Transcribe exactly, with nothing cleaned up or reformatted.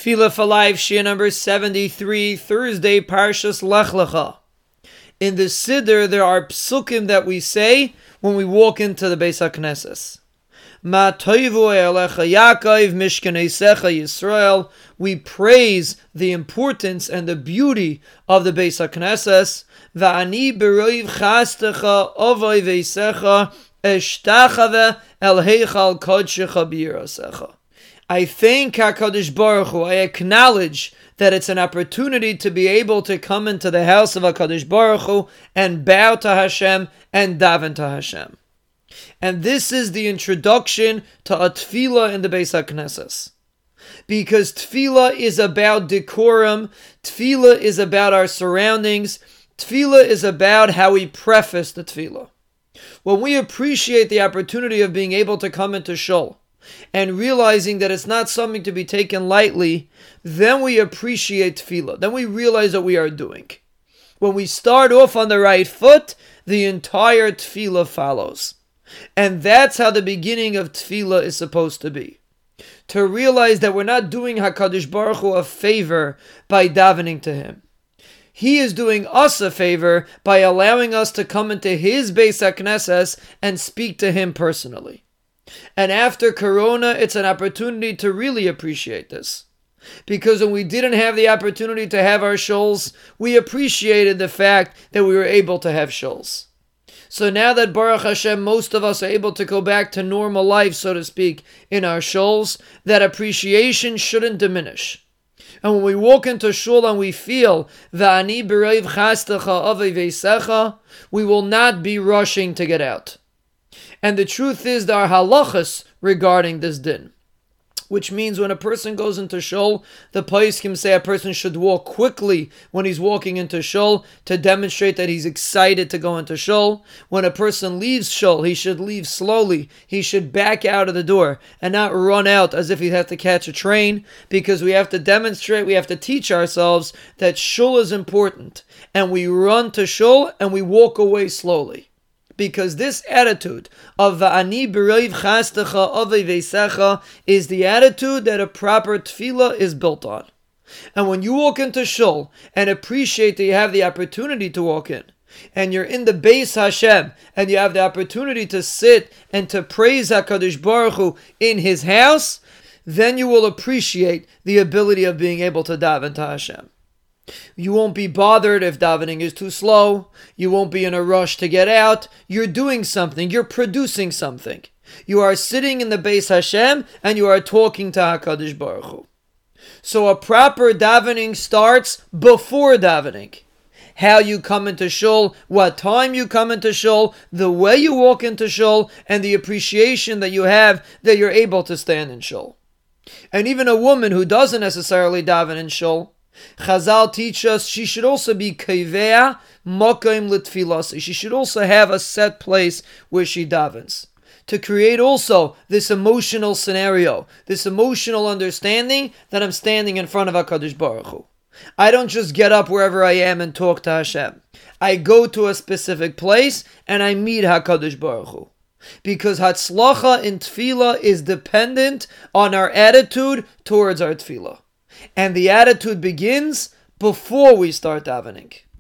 Tefillah for Life, Shir number seventy-three, Thursday, Parshas Lech Lecha. In the Siddur, there are psukim that we say when we walk into the Beis HaKnesses. Ma toivu elecha Yaakov, Mishkanesecha Yisrael. We praise the importance and the beauty of the Beis HaKnesses. Va'ani beroiv chastecha ovoi veisecha eshtachave el heichal kodshecha b'yirasecha. I thank HaKadosh Baruch Hu. I acknowledge that it's an opportunity to be able to come into the house of HaKadosh Baruch Hu and bow to Hashem and daven to Hashem. And this is the introduction to a tefillah in the Beis HaKnesses. Because tefillah is about decorum, tefillah is about our surroundings, tefillah is about how we preface the tefillah. When we appreciate the opportunity of being able to come into shul, and realizing that it's not something to be taken lightly, then we appreciate tefillah. Then we realize what we are doing. When we start off on the right foot, the entire tefillah follows. And that's how the beginning of tefillah is supposed to be. To realize that we're not doing HaKadosh Baruch Hu a favor by davening to Him. He is doing us a favor by allowing us to come into His Beis HaKnesses and speak to Him personally. And after Corona, it's an opportunity to really appreciate this. Because when we didn't have the opportunity to have our shuls, we appreciated the fact that we were able to have shuls. So now that Baruch Hashem, most of us are able to go back to normal life, so to speak, in our shuls, that appreciation shouldn't diminish. And when we walk into shul and we feel, Va'ani b'reiv chastecha avei veisecha, we will not be rushing to get out. And the truth is there are halachas regarding this din. Which means when a person goes into shul, the poskim say a person should walk quickly when he's walking into shul to demonstrate that he's excited to go into shul. When a person leaves shul, he should leave slowly. He should back out of the door and not run out as if he has to catch a train, because we have to demonstrate, we have to teach ourselves that shul is important. And we run to shul and we walk away slowly. Because this attitude of Va'ani b'reiv chastecha avei veisecha is the attitude that a proper tefillah is built on. And when you walk into shul and appreciate that you have the opportunity to walk in, and you're in the Beis Hashem, and you have the opportunity to sit and to praise HaKadosh Baruch Hu in His house, then you will appreciate the ability of being able to daven to Hashem. You won't be bothered if davening is too slow. You won't be in a rush to get out. You're doing something. You're producing something. You are sitting in the Beis Hashem and you are talking to HaKadosh Baruch Hu. So a proper davening starts before davening. How you come into shul, what time you come into shul, the way you walk into shul, and the appreciation that you have that you're able to stand in shul. And even a woman who doesn't necessarily daven in shul, Chazal teach us she should also be kaveh makom l'tfilasi. She should also have a set place where she davens, to create also this emotional scenario, this emotional understanding that I'm standing in front of HaKadosh Baruch Hu. I don't just get up wherever I am and talk to Hashem. I go to a specific place and I meet HaKadosh Baruch Hu. Because Hatzlacha in tefillah is dependent on our attitude towards our tefillah. And the attitude begins before we start davening.